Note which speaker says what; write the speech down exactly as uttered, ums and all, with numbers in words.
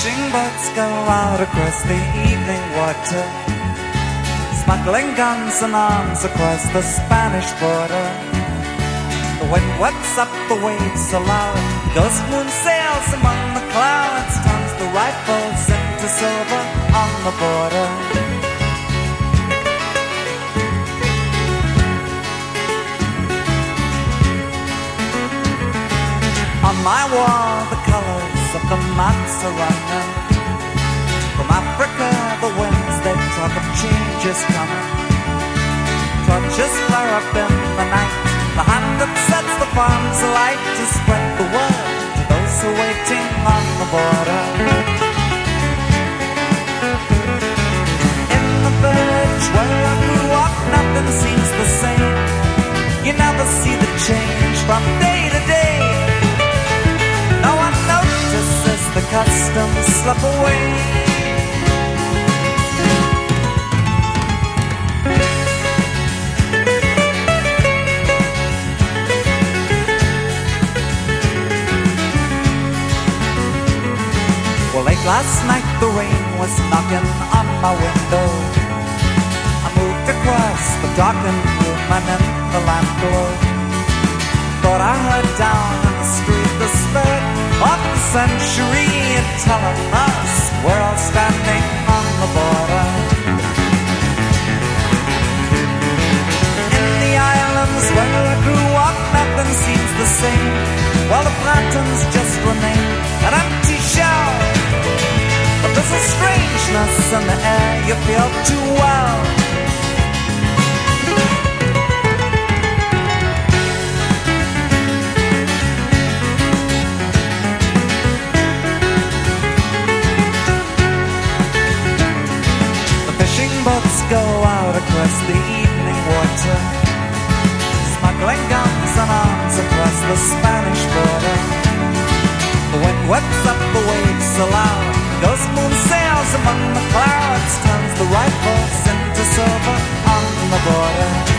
Speaker 1: fishing boats go out across the evening water, smuggling guns and arms across the Spanish border. The wind whips up the waves so loud, ghost moon sails among the clouds, turns the rifles into silver on the border. On my wall the colours of the maps are running. From Africa the winds they talk of changes coming. Torches flare up in the night, the hand that sets the farms alight to spread the word to those who are waiting on the border. In the village where I grew up nothing seems the same. You never see the change from day to day. No one notices the customs slip away. Well, late last night the rain was knocking on my window. I moved across the darkened room and in the lamp glow. Thought I heard down in the street the spirit of the century telling us we're all standing on the border. In the islands where I grew up nothing seems the same, while the plantains just remain an empty shell. But there's a strangeness in the air you feel too well. Boats go out across the evening water, smuggling guns and arms across the Spanish border. The wind whips up the waves so loud, ghost moon sails among the clouds, turns the rifles into silver on the border.